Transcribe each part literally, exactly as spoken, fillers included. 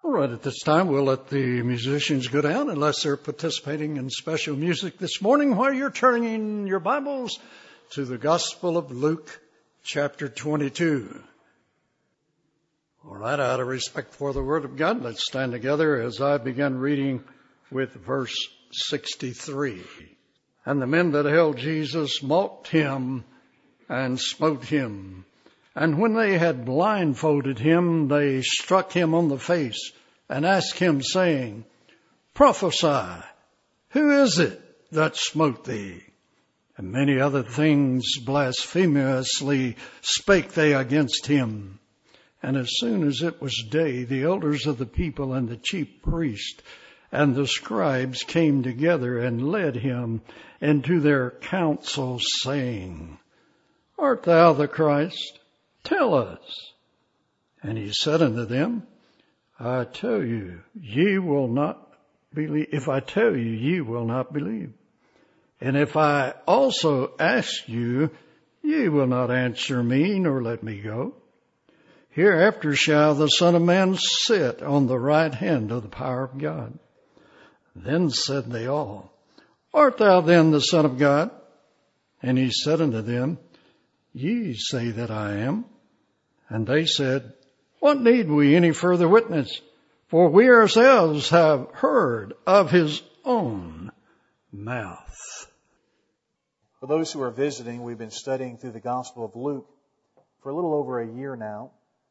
All right, at this time, we'll let the musicians go down unless they're participating in special music this morning, while you're turning your Bibles to the Gospel of Luke, chapter twenty-two. All right, out of respect for the Word of God, let's stand together as I begin reading with verse sixty-three. And the men that held Jesus mocked him and smote him. And when they had blindfolded him, they struck him on the face and asked him, saying, Prophesy, who is it that smote thee? And many other things blasphemously spake they against him. And as soon as it was day, the elders of the people and the chief priests and the scribes came together and led him into their council, saying, Art thou the Christ? Tell us. And he said unto them, I tell you, ye will not believe. If I tell you, ye will not believe. And if I also ask you, ye will not answer me, nor let me go. Hereafter shall the Son of Man sit on the right hand of the power of God. Then said they all, Art thou then the Son of God? And he said unto them, Ye say that I am. And they said, What need we any further witness? For we ourselves have heard of his own mouth. For those who are visiting, we've been studying through the Gospel of Luke for a little over a year now.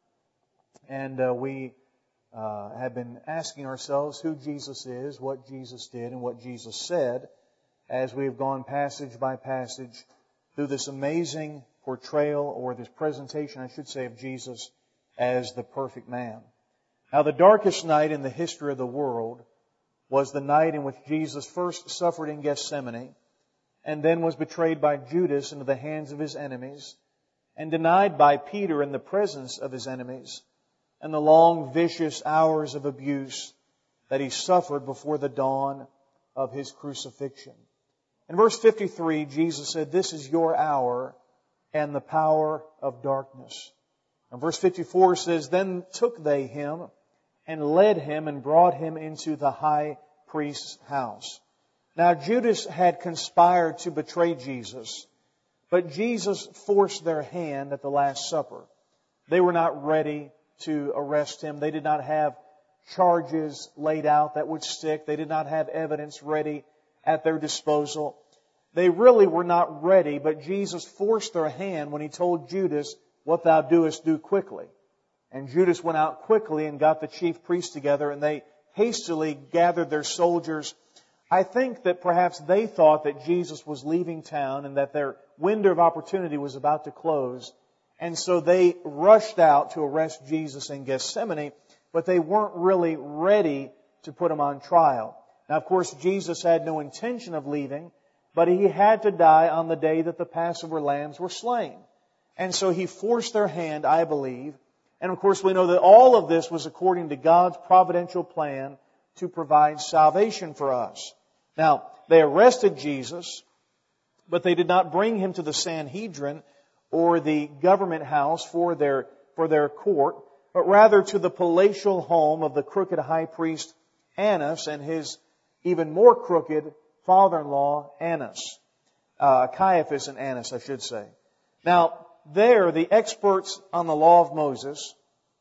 And uh, we uh, have been asking ourselves who Jesus is, what Jesus did, and what Jesus said as we have gone passage by passage through this amazing portrayal, or this presentation, I should say, of Jesus as the perfect man. Now, the darkest night in the history of the world was the night in which Jesus first suffered in Gethsemane, and then was betrayed by Judas into the hands of his enemies, and denied by Peter in the presence of his enemies, and the long, vicious hours of abuse that he suffered before the dawn of his crucifixion. In verse fifty-three, Jesus said, This is your hour, and the power of darkness. And verse fifty-four says, Then took they him and led him and brought him into the high priest's house. Now Judas had conspired to betray Jesus, but Jesus forced their hand at the Last Supper. They were not ready to arrest him. They did not have charges laid out that would stick. They did not have evidence ready at their disposal. They really were not ready, but Jesus forced their hand when He told Judas, What thou doest, do quickly. And Judas went out quickly and got the chief priests together, and they hastily gathered their soldiers. I think that perhaps they thought that Jesus was leaving town and that their window of opportunity was about to close. And so they rushed out to arrest Jesus in Gethsemane, but they weren't really ready to put Him on trial. Now, of course, Jesus had no intention of leaving, but He had to die on the day that the Passover lambs were slain. And so He forced their hand, I believe. And of course, we know that all of this was according to God's providential plan to provide salvation for us. Now, they arrested Jesus, but they did not bring Him to the Sanhedrin or the government house for their, for their court, but rather to the palatial home of the crooked high priest Annas and his even more crooked father-in-law, Annas. Uh, Caiaphas and Annas, I should say. Now, there, the experts on the law of Moses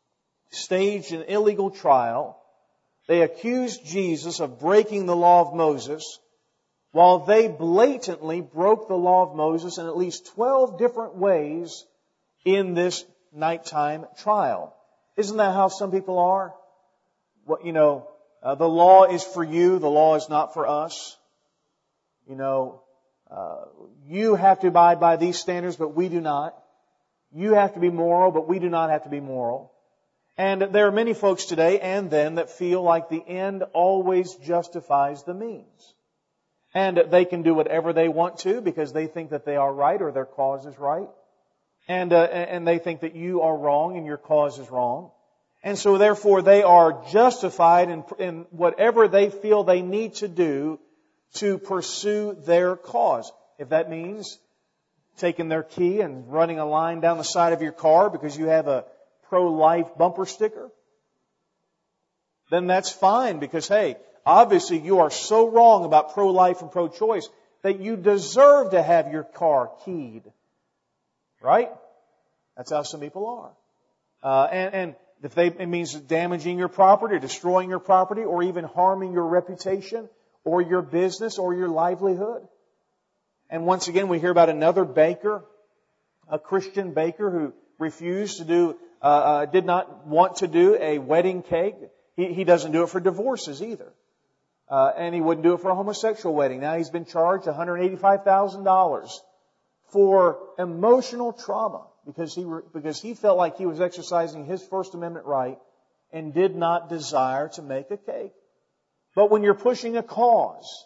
staged an illegal trial. They accused Jesus of breaking the law of Moses, while they blatantly broke the law of Moses in at least twelve different ways in this nighttime trial. Isn't that how some people are? What, you know, uh, the law is for you, the law is not for us. You know, uh, you have to abide by these standards, but we do not. You have to be moral, but we do not have to be moral. And there are many folks today and then that feel like the end always justifies the means. And they can do whatever they want to because they think that they are right or their cause is right. And, uh, and they think that you are wrong and your cause is wrong. And so therefore they are justified in, in whatever they feel they need to do to pursue their cause. If that means taking their key and running a line down the side of your car because you have a pro-life bumper sticker. then that's fine because, hey, obviously you are so wrong about pro-life and pro-choice that you deserve to have your car keyed. Right? That's how some people are. Uh, and, and if they, it means damaging your property, destroying your property, or even harming your reputation, or your business, or your livelihood. And once again, we hear about another baker, a Christian baker who refused to do, uh, uh, did not want to do a wedding cake. He, he doesn't do it for divorces either. Uh, and he wouldn't do it for a homosexual wedding. Now he's been charged one hundred eighty-five thousand dollars for emotional trauma because he, because he felt like he was exercising his First Amendment right and did not desire to make a cake. But when you're pushing a cause,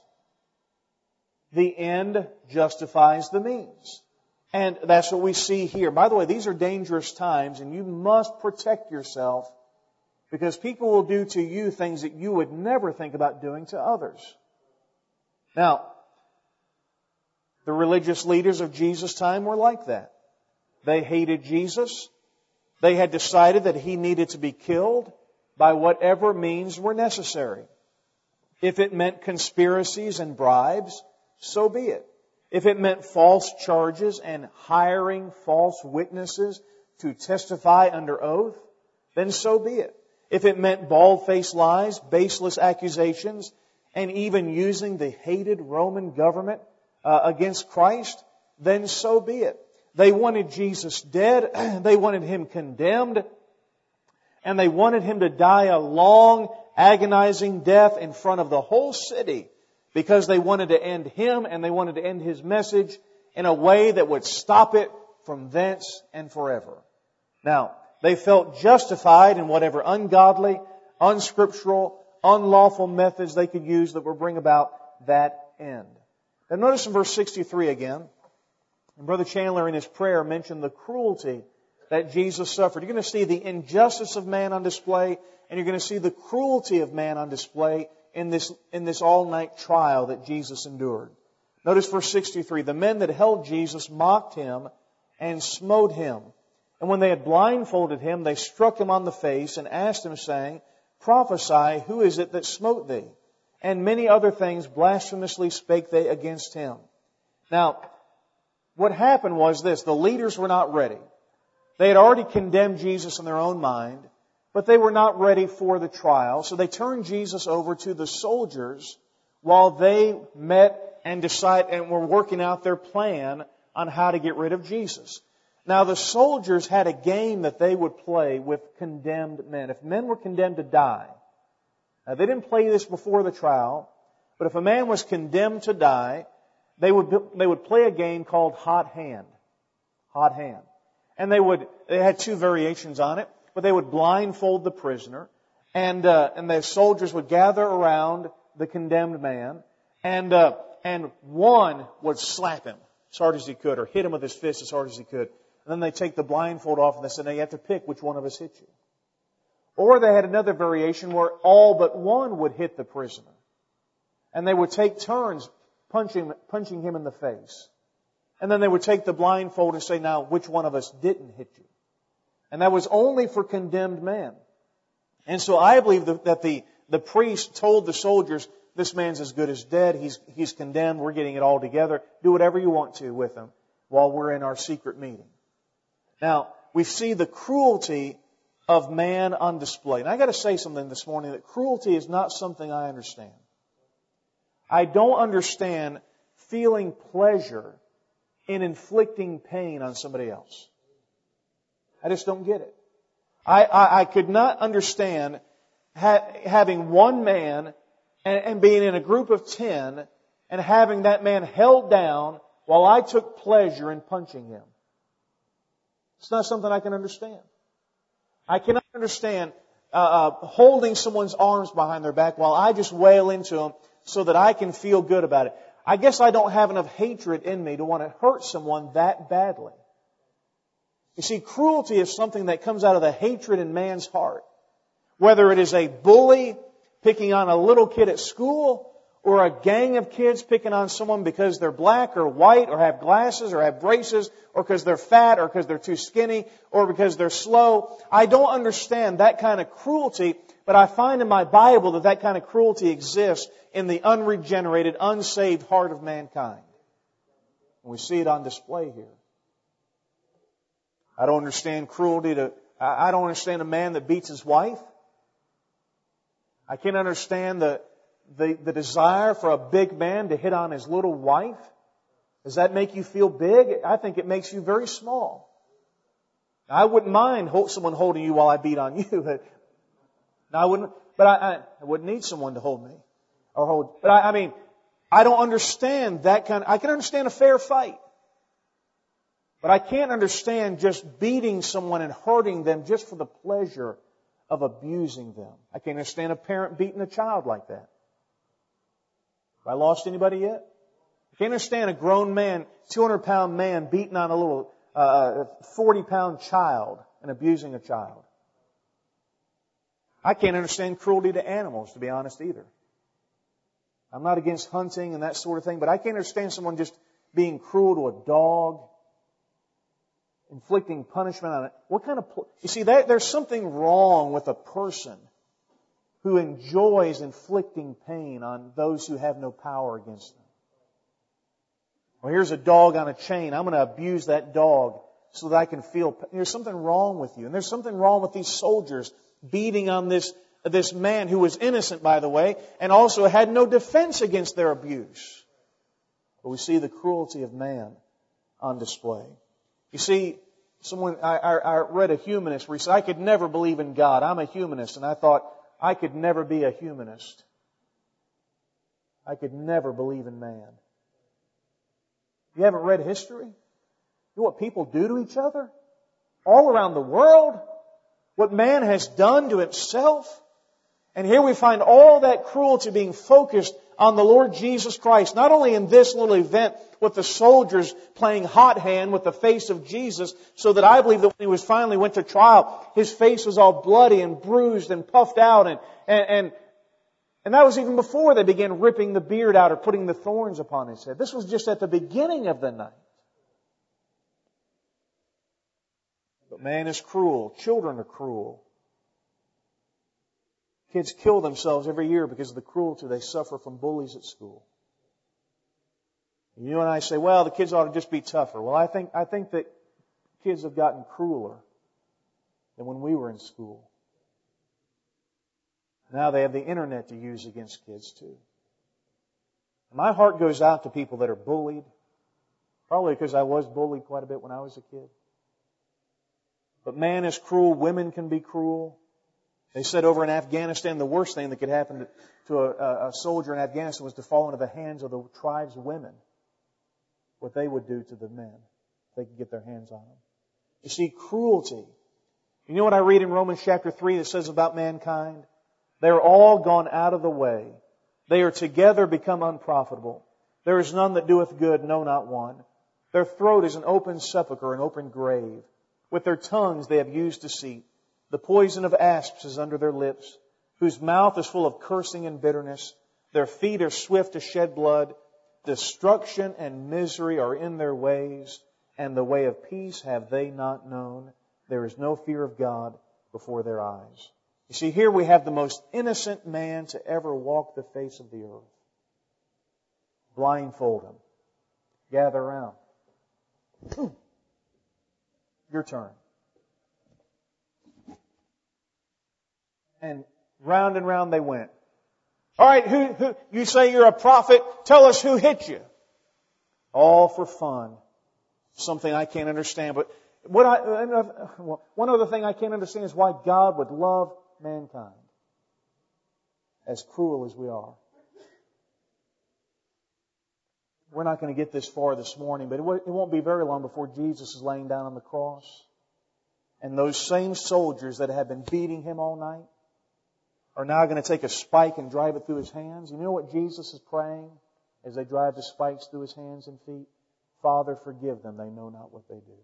the end justifies the means. And that's what we see here. By the way, these are dangerous times, and you must protect yourself because people will do to you things that you would never think about doing to others. Now, the religious leaders of Jesus' time were like that. They hated Jesus. They had decided that He needed to be killed by whatever means were necessary. If it meant conspiracies and bribes, so be it. If it meant false charges and hiring false witnesses to testify under oath, then so be it. If it meant bald-faced lies, baseless accusations, and even using the hated Roman government uh, against Christ, then so be it. They wanted Jesus dead, they wanted Him condemned, and they wanted Him to die a long, agonizing death in front of the whole city because they wanted to end Him and they wanted to end His message in a way that would stop it from thence and forever. Now, they felt justified in whatever ungodly, unscriptural, unlawful methods they could use that would bring about that end. Now notice in verse sixty-three again, and Brother Chandler in his prayer mentioned the cruelty that Jesus suffered. You're going to see the injustice of man on display, and you're going to see the cruelty of man on display in this, in this all-night trial that Jesus endured. Notice verse sixty-three. The men that held Jesus mocked Him and smote Him. And when they had blindfolded Him, they struck Him on the face and asked Him, saying, Prophesy, who is it that smote thee? And many other things blasphemously spake they against Him. Now, what happened was this. The leaders were not ready. They had already condemned Jesus in their own mind, but they were not ready for the trial. So they turned Jesus over to the soldiers while they met and decided and were working out their plan on how to get rid of Jesus. Now the soldiers had a game that they would play with condemned men. If men were condemned to die, now they didn't play this before the trial, but if a man was condemned to die, they would they would play a game called hot hand. Hot hand. And they would, they had two variations on it, but they would blindfold the prisoner, and uh, and the soldiers would gather around the condemned man, and uh, and one would slap him as hard as he could, or hit him with his fist as hard as he could. And then they take the blindfold off, and they said, "Now you have to pick which one of us hit you." Or they had another variation where all but one would hit the prisoner, and they would take turns punching punching him in the face. And then they would take the blindfold and say, now, which one of us didn't hit you? And that was only for condemned men. And so I believe that the, the priest told the soldiers, this man's as good as dead. He's, he's condemned. We're getting it all together. Do whatever you want to with him while we're in our secret meeting. Now, we see the cruelty of man on display. And I got to say something this morning, that cruelty is not something I understand. I don't understand feeling pleasure in inflicting pain on somebody else. I just don't get it. I, I, I could not understand ha- having one man and, and being in a group of ten and having that man held down while I took pleasure in punching him. It's not something I can understand. I cannot understand uh, uh, holding someone's arms behind their back while I just wail into them so that I can feel good about it. I guess I don't have enough hatred in me to want to hurt someone that badly. You see, cruelty is something that comes out of the hatred in man's heart. Whether it is a bully picking on a little kid at school, or a gang of kids picking on someone because they're black or white or have glasses or have braces or because they're fat or because they're too skinny or because they're slow. I don't understand that kind of cruelty, but I find in my Bible that that kind of cruelty exists in the unregenerated, unsaved heart of mankind. And we see it on display here. I don't understand cruelty to, I don't understand a man that beats his wife. I can't understand the The, the desire for a big man to hit on his little wife. Does that make you feel big? I think it makes you very small. I wouldn't mind someone holding you while I beat on you. But I wouldn't. But I, I, I wouldn't need someone to hold me or hold. But I, I mean, I don't understand that kind of. I can understand a fair fight, but I can't understand just beating someone and hurting them just for the pleasure of abusing them. I can't understand a parent beating a child like that. Have I lost anybody yet? I can't understand a grown man, two hundred pound man beating on a little uh, forty pound child and abusing a child. I can't understand cruelty to animals, to be honest, either. I'm not against hunting and that sort of thing, but I can't understand someone just being cruel to a dog, inflicting punishment on it. What kind of... Pl- you see, that, there's something wrong with a person who enjoys inflicting pain on those who have no power against them. Well, here's a dog on a chain. I'm going to abuse that dog so that I can feel pain. There's something wrong with you. And there's something wrong with these soldiers beating on this, this man who was innocent, by the way, and also had no defense against their abuse. But we see the cruelty of man on display. You see, someone I, I, I read a humanist where he said, I could never believe in God. I'm a humanist. And I thought, I could never be a humanist. I could never believe in man. You haven't read history? You know what people do to each other? All around the world? What man has done to himself? And here we find all that cruelty being focused on the Lord Jesus Christ. Not only in this little event with the soldiers playing hot hand with the face of Jesus, so that I believe that when he was finally went to trial, his face was all bloody and bruised and puffed out. And, and, and, and that was even before they began ripping the beard out or putting the thorns upon his head. This was just at the beginning of the night. But man is cruel. Children are cruel. Kids kill themselves every year because of the cruelty they suffer from bullies at school. You and I say, well, the kids ought to just be tougher. Well, I think, I think that kids have gotten crueler than when we were in school. Now they have the internet to use against kids too. My heart goes out to people that are bullied. Probably because I was bullied quite a bit when I was a kid. But man is cruel. Women can be cruel. They said over in Afghanistan, the worst thing that could happen to, to a, a soldier in Afghanistan was to fall into the hands of the tribe's women. What they would do to the men if they could get their hands on them. You see, cruelty. You know what I read in Romans chapter three that says about mankind? They're all gone out of the way. They are together become unprofitable. There is none that doeth good, no, not one. Their throat is an open sepulchre, an open grave. With their tongues they have used deceit. The poison of asps is under their lips, whose mouth is full of cursing and bitterness. Their feet are swift to shed blood. Destruction and misery are in their ways, and the way of peace have they not known. There is no fear of God before their eyes. You see, here we have the most innocent man to ever walk the face of the earth. Blindfold him. Gather around. Your turn. And round and round they went. All right, who, who, you say you're a prophet. Tell us who hit you. All for fun. Something I can't understand. But what I, one other thing I can't understand is why God would love mankind as cruel as we are. We're not going to get this far this morning, but it won't be very long before Jesus is laying down on the cross. And those same soldiers that have been beating Him all night are now going to take a spike and drive it through His hands. You know what Jesus is praying as they drive the spikes through His hands and feet? Father, forgive them. They know not what they do.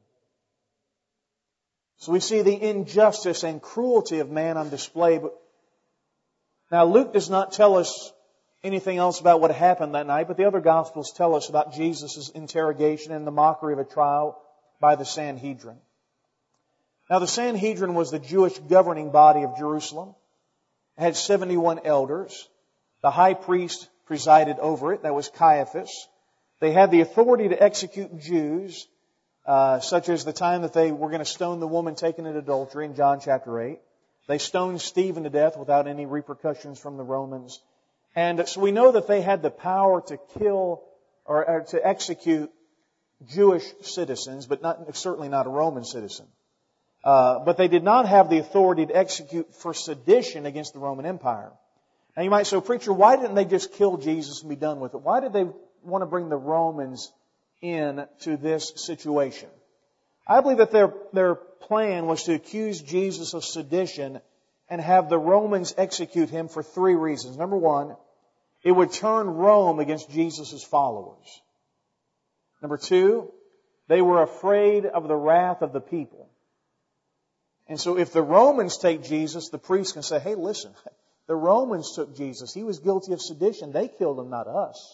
So we see the injustice and cruelty of man on display. But now Luke does not tell us anything else about what happened that night, but the other Gospels tell us about Jesus' interrogation and the mockery of a trial by the Sanhedrin. Now, the Sanhedrin was the Jewish governing body of Jerusalem. It had seventy-one elders. The high priest presided over it. That was Caiaphas. They had the authority to execute Jews, uh, such as the time that they were going to stone the woman taken in adultery in John chapter eight. They stoned Stephen to death without any repercussions from the Romans. And so we know that they had the power to kill or, or to execute Jewish citizens, but not, certainly not a Roman citizen. Uh, but they did not have the authority to execute for sedition against the Roman Empire. Now you might say, preacher, why didn't they just kill Jesus and be done with it? Why did they want to bring the Romans in to this situation? I believe that their, their plan was to accuse Jesus of sedition and have the Romans execute him for three reasons. Number one, it would turn Rome against Jesus' followers. Number two, they were afraid of the wrath of the people. And so if the Romans take Jesus, the priests can say, hey, listen, the Romans took Jesus. He was guilty of sedition. They killed him, not us.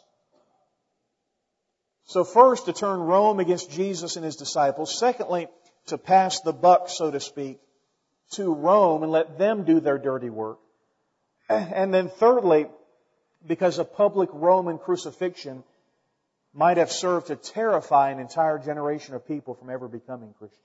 So first, to turn Rome against Jesus and His disciples. Secondly, to pass the buck, so to speak, to Rome and let them do their dirty work. And then thirdly, because a public Roman crucifixion might have served to terrify an entire generation of people from ever becoming Christians.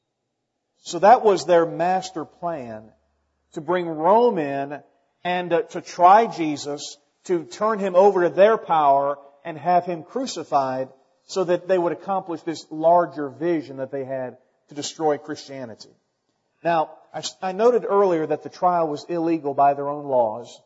So that was their master plan, to bring Rome in and uh, to try Jesus, to turn Him over to their power and have Him crucified so that they would accomplish this larger vision that they had to destroy Christianity. Now, I, I noted earlier that the trial was illegal by their own laws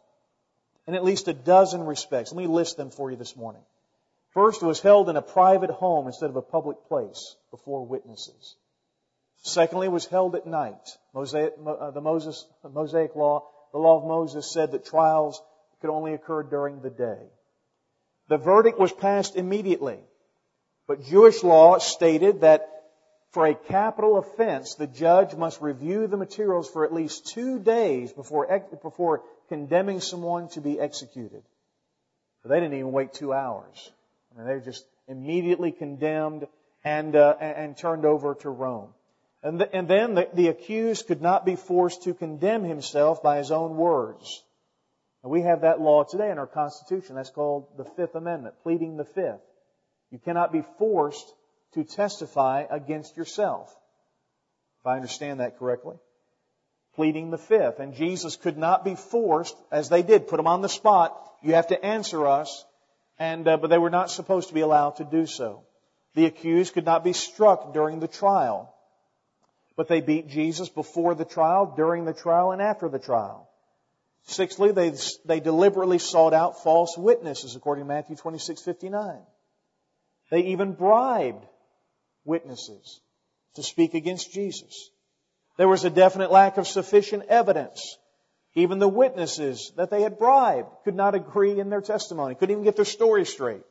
in at least a dozen respects. Let me list them for you this morning. First, it was held in a private home instead of a public place before witnesses. Secondly, it was held at night. Mosaic, uh, the Moses, the Mosaic law, the law of Moses said that trials could only occur during the day. The verdict was passed immediately. But Jewish law stated that for a capital offense, the judge must review the materials for at least two days before, before condemning someone to be executed. But they didn't even wait two hours. I mean, they were just immediately condemned and, uh, and turned over to Rome. And, the, and then the, the accused could not be forced to condemn himself by his own words. And we have that law today in our Constitution. That's called the Fifth Amendment, pleading the Fifth. You cannot be forced to testify against yourself, if I understand that correctly. Pleading the Fifth. And Jesus could not be forced, as they did, put Him on the spot. You have to answer us. And uh, but they were not supposed to be allowed to do so. The accused could not be struck during the trial. But they beat Jesus before the trial, during the trial, and after the trial. Sixthly, they, they deliberately sought out false witnesses, according to Matthew twenty-six fifty-nine. They even bribed witnesses to speak against Jesus. There was a definite lack of sufficient evidence. Even the witnesses that they had bribed could not agree in their testimony, couldn't even get their story straight.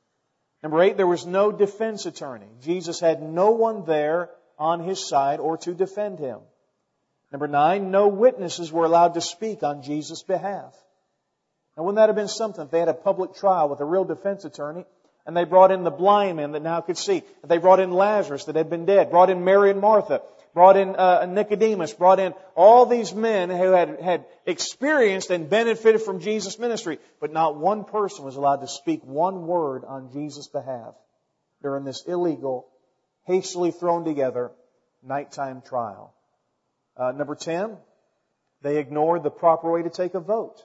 Number eight, there was no defense attorney. Jesus had no one there on His side or to defend Him. Number nine, no witnesses were allowed to speak on Jesus' behalf. Now, wouldn't that have been something if they had a public trial with a real defense attorney and they brought in the blind man that now could see, if they brought in Lazarus that had been dead, brought in Mary and Martha, brought in uh, Nicodemus, brought in all these men who had, had experienced and benefited from Jesus' ministry, but not one person was allowed to speak one word on Jesus' behalf during this illegal, hastily thrown together nighttime trial. Uh, number ten, they ignored the proper way to take a vote.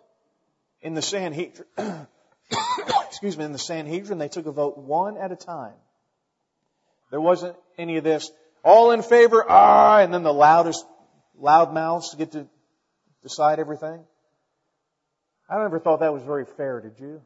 In the Sanhedrin, excuse me, in the Sanhedrin, they took a vote one at a time. There wasn't any of this, all in favor, ah, and then the loudest, loud mouths get to decide everything. I never thought that was very fair, did you?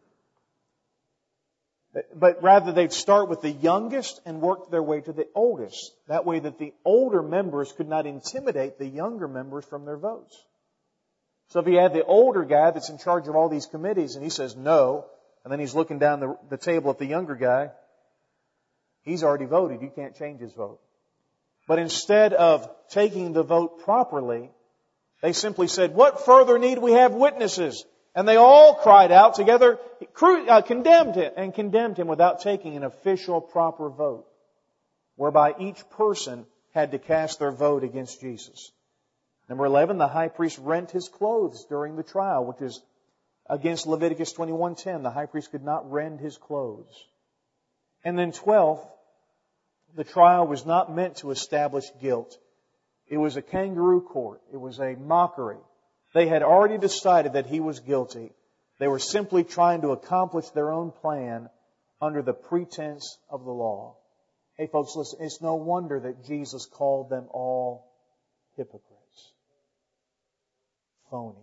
But rather they'd start with the youngest and work their way to the oldest. That way that the older members could not intimidate the younger members from their votes. So if you had the older guy that's in charge of all these committees and he says no, and then he's looking down the, the table at the younger guy, he's already voted. You can't change his vote. But instead of taking the vote properly, they simply said, what further need we have witnesses? And they all cried out together, uh, condemned him, and condemned him without taking an official proper vote, whereby each person had to cast their vote against Jesus. Number eleven, the high priest rent his clothes during the trial, which is against Leviticus twenty-one ten. The high priest could not rend his clothes. And then twelve, the trial was not meant to establish guilt. It was a kangaroo court. It was a mockery. They had already decided that he was guilty. They were simply trying to accomplish their own plan under the pretense of the law. Hey folks, listen, it's no wonder that Jesus called them all hypocrites. Phonies.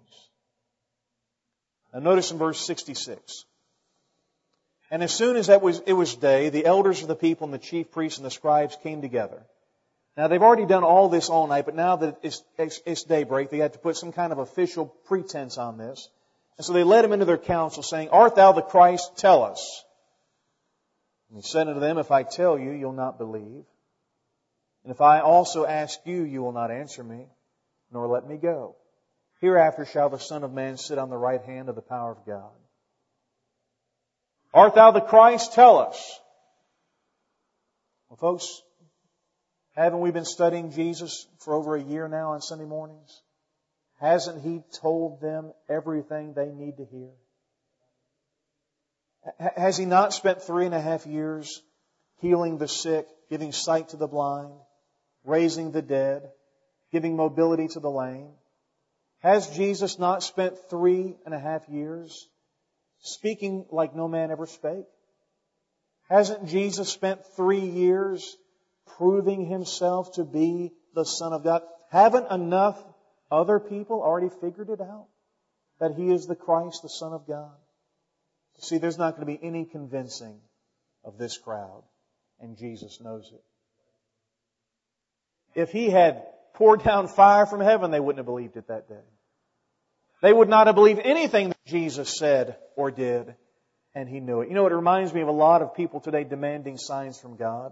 Now notice in verse sixty-six. And as soon as that was, it was day, the elders of the people and the chief priests and the scribes came together. Now they've already done all this all night, but now that it's, it's, it's daybreak, they had to put some kind of official pretense on this. And so they led him into their council, saying, Art thou the Christ? Tell us. And he said unto them, If I tell you, you'll not believe. And if I also ask you, you will not answer me, nor let me go. Hereafter shall the Son of Man sit on the right hand of the power of God. Art thou the Christ? Tell us. Well, folks, haven't we been studying Jesus for over a year now on Sunday mornings? Hasn't He told them everything they need to hear? Has He not spent three and a half years healing the sick, giving sight to the blind, raising the dead, giving mobility to the lame? Has Jesus not spent three and a half years speaking like no man ever spake? Hasn't Jesus spent three years proving Himself to be the Son of God? Haven't enough other people already figured it out? That He is the Christ, the Son of God? See, there's not going to be any convincing of this crowd, and Jesus knows it. If He had poured down fire from heaven, they wouldn't have believed it that day. They would not have believed anything that Jesus said or did, and He knew it. You know, it reminds me of a lot of people today demanding signs from God.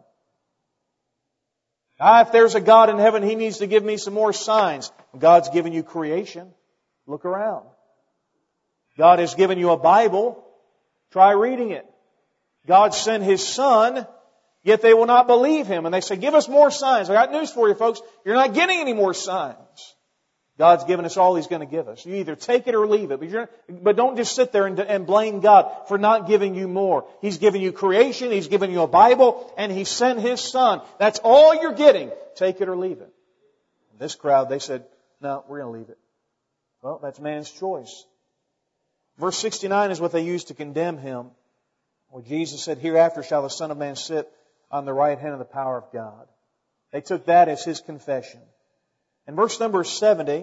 Ah, if there's a God in heaven, He needs to give me some more signs. God's given you creation. Look around. God has given you a Bible. Try reading it. God sent His Son, yet they will not believe Him. And they say, give us more signs. I got news for you, folks. You're not getting any more signs. God's given us all He's going to give us. You either take it or leave it. But, you're, but don't just sit there and, and blame God for not giving you more. He's given you creation. He's given you a Bible. And He sent His Son. That's all you're getting. Take it or leave it. This crowd, they said, no, we're going to leave it. Well, that's man's choice. Verse sixty-nine is what they used to condemn Him. Where Jesus said, Hereafter shall the Son of Man sit on the right hand of the power of God. They took that as His confession. In verse number seventy,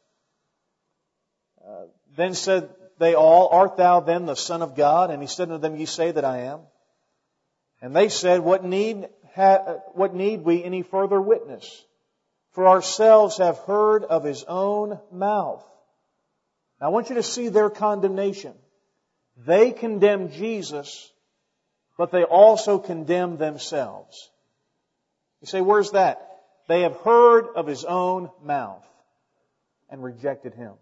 uh, then said they all, Art thou then the Son of God? And He said unto them, Ye say that I am. And they said, What need, ha- what need we any further witness? For ourselves have heard of His own mouth. Now I want you to see their condemnation. They condemn Jesus, but they also condemn themselves. You say, where's that? They have heard of His own mouth and rejected Him.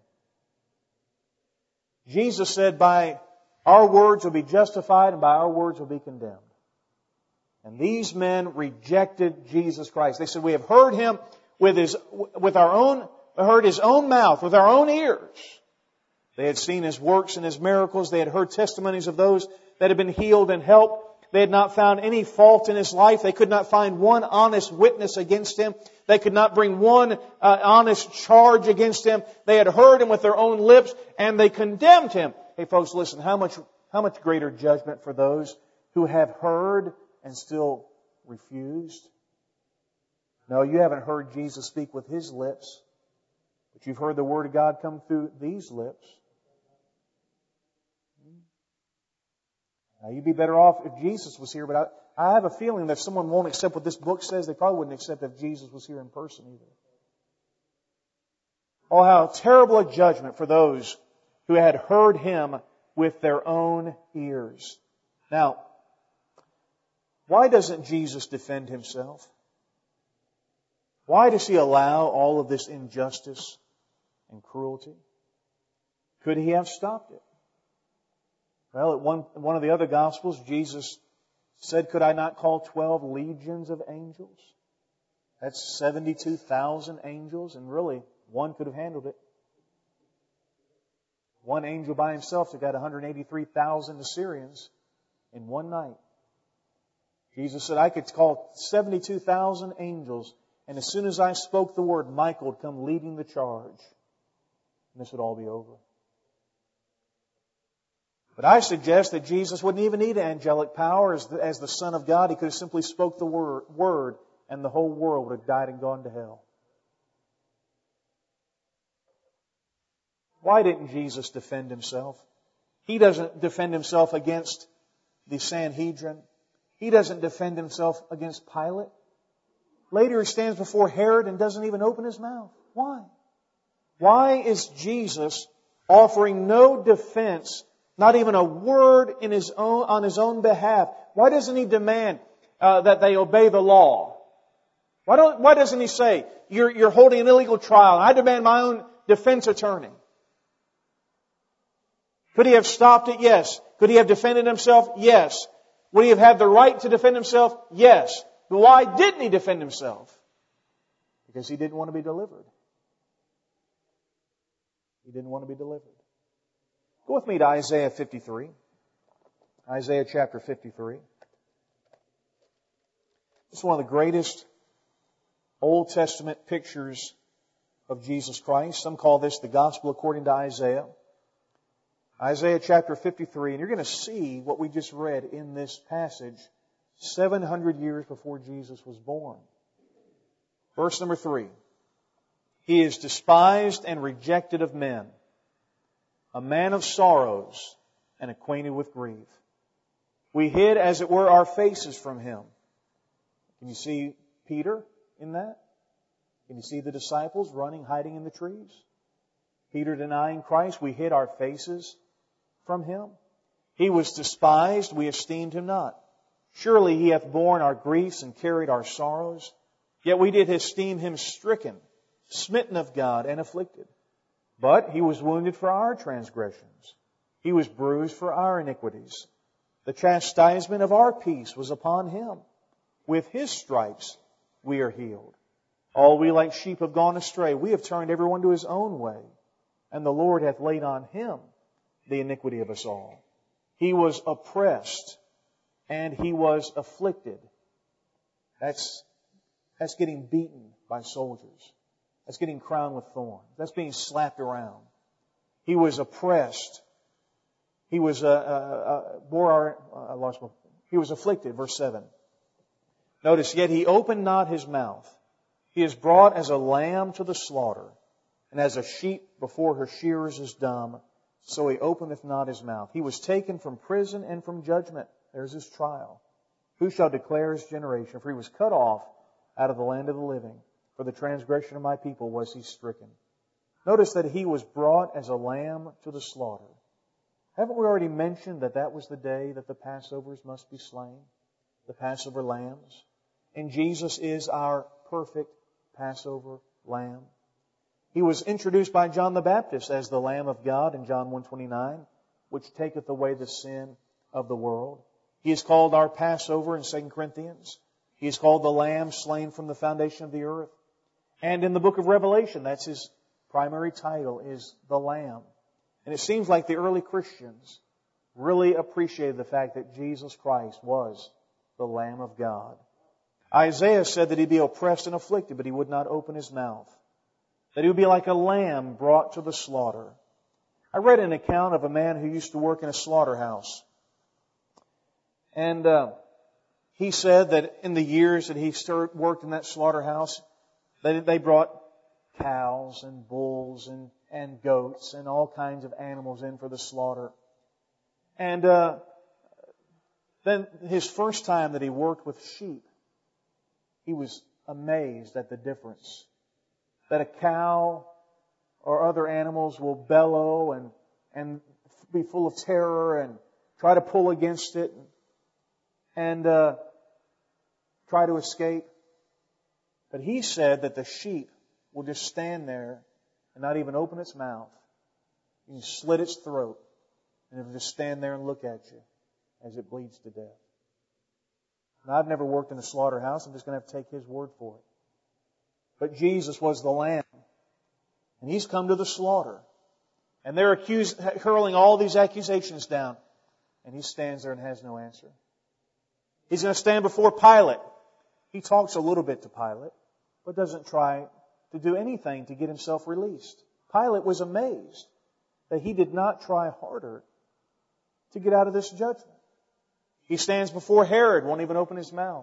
Jesus said, by our words will be justified and by our words will be condemned. And these men rejected Jesus Christ. They said, we have heard Him with His, with our own, heard His own mouth, with our own ears. They had seen His works and His miracles. They had heard testimonies of those that had been healed and helped. They had not found any fault in His life. They could not find one honest witness against Him. They could not bring one uh, honest charge against Him. They had heard Him with their own lips and they condemned Him. Hey folks, listen, how much, how much greater judgment for those who have heard and still refused? No, you haven't heard Jesus speak with His lips, but you've heard the Word of God come through these lips. Now, you'd be better off if Jesus was here, but I, I have a feeling that if someone won't accept what this book says, they probably wouldn't accept if Jesus was here in person either. Oh, how terrible a judgment for those who had heard Him with their own ears. Now, why doesn't Jesus defend Himself? Why does He allow all of this injustice and cruelty? Could He have stopped it? Well, at one, one of the other Gospels, Jesus said, could I not call twelve legions of angels? That's seventy-two thousand angels, and really, one could have handled it. One angel by himself took out one hundred eighty-three thousand Assyrians in one night. Jesus said, I could call seventy-two thousand angels, and as soon as I spoke the word, Michael would come leading the charge. And this would all be over. But I suggest that Jesus wouldn't even need angelic power as the, as the Son of God. He could have simply spoke the word, word, and the whole world would have died and gone to hell. Why didn't Jesus defend Himself? He doesn't defend Himself against the Sanhedrin. He doesn't defend Himself against Pilate. Later He stands before Herod and doesn't even open His mouth. Why? Why is Jesus offering no defense, not even a word in his own, on His own behalf? Why doesn't He demand uh, that they obey the law? Why, don't, why doesn't He say, you're, you're holding an illegal trial, and I demand my own defense attorney? Could He have stopped it? Yes. Could He have defended Himself? Yes. Would He have had the right to defend Himself? Yes. But why didn't He defend Himself? Because He didn't want to be delivered. He didn't want to be delivered. Go with me to Isaiah fifty-three. Isaiah chapter fifty-three. It's one of the greatest Old Testament pictures of Jesus Christ. Some call this the Gospel according to Isaiah. Isaiah chapter fifty-three, and you're going to see what we just read in this passage seven hundred years before Jesus was born. Verse number three. He is despised and rejected of men, a man of sorrows and acquainted with grief. We hid, as it were, our faces from Him. Can you see Peter in that? Can you see the disciples running, hiding in the trees? Peter denying Christ, we hid our faces from Him. He was despised, we esteemed Him not. Surely He hath borne our griefs and carried our sorrows. Yet we did esteem Him stricken, smitten of God, and afflicted. But He was wounded for our transgressions. He was bruised for our iniquities. The chastisement of our peace was upon Him. With His stripes we are healed. All we like sheep have gone astray. We have turned everyone to his own way. And the Lord hath laid on Him the iniquity of us all. He was oppressed and He was afflicted. That's, that's getting beaten by soldiers. That's getting crowned with thorns. That's being slapped around. He was oppressed. He was, uh, uh, uh, bore our, uh, I lost my, He was afflicted, verse seven. Notice, yet He opened not His mouth. He is brought as a lamb to the slaughter, and as a sheep before her shearers is dumb, so He openeth not His mouth. He was taken from prison and from judgment. There's His trial. Who shall declare His generation? For He was cut off out of the land of the living. For the transgression of my people was He stricken. Notice that He was brought as a lamb to the slaughter. Haven't we already mentioned that that was the day that the Passovers must be slain? The Passover lambs. And Jesus is our perfect Passover lamb. He was introduced by John the Baptist as the Lamb of God in John one twenty-nine, which taketh away the sin of the world. He is called our Passover in Second Corinthians. He is called the Lamb slain from the foundation of the earth. And in the book of Revelation, that's His primary title, is the Lamb. And it seems like the early Christians really appreciated the fact that Jesus Christ was the Lamb of God. Isaiah said that He'd be oppressed and afflicted, but He would not open His mouth. That He would be like a lamb brought to the slaughter. I read an account of a man who used to work in a slaughterhouse. And uh, he said that in the years that he started, worked in that slaughterhouse, that they brought cows and bulls and, and goats and all kinds of animals in for the slaughter. And uh, then his first time that he worked with sheep, he was amazed at the difference. That a cow or other animals will bellow and, and be full of terror and try to pull against it and uh, try to escape. But he said that the sheep will just stand there and not even open its mouth. You can slit its throat, and it'll just stand there and look at you as it bleeds to death. Now, I've never worked in a slaughterhouse. I'm just going to have to take His word for it. But Jesus was the Lamb, and He's come to the slaughter. And they're accused, hurling all these accusations down. And He stands there and has no answer. He's going to stand before Pilate. He talks a little bit to Pilate, but doesn't try to do anything to get Himself released. Pilate was amazed that He did not try harder to get out of this judgment. He stands before Herod, won't even open his mouth.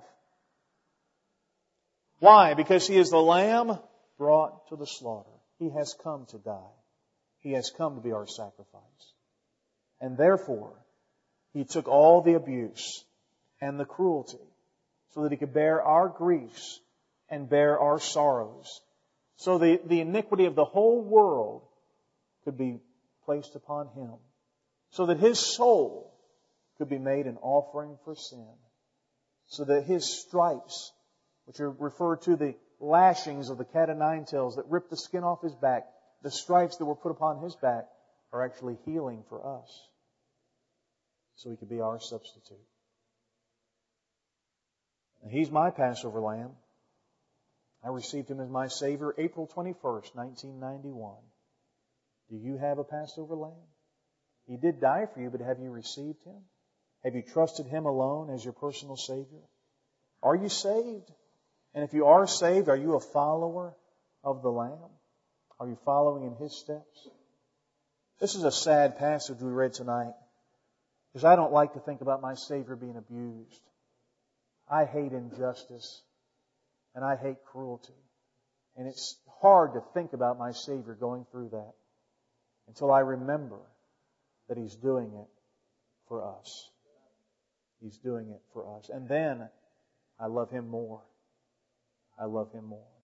Why? Because He is the Lamb brought to the slaughter. He has come to die. He has come to be our sacrifice. And therefore, He took all the abuse and the cruelty so that He could bear our griefs and bear our sorrows. So the, the iniquity of the whole world could be placed upon Him. So that His soul could be made an offering for sin. So that His stripes, which are referred to the lashings of the cat o' nine tails that ripped the skin off His back, the stripes that were put upon His back are actually healing for us. So He could be our substitute. And He's my Passover Lamb. I received Him as my Savior April twenty-first, nineteen ninety-one. Do you have a Passover Lamb? He did die for you, but have you received Him? Have you trusted Him alone as your personal Savior? Are you saved? And if you are saved, are you a follower of the Lamb? Are you following in His steps? This is a sad passage we read tonight, because I don't like to think about my Savior being abused. I hate injustice, and I hate cruelty. And it's hard to think about my Savior going through that until I remember that He's doing it for us. He's doing it for us. And then I love Him more. I love Him more.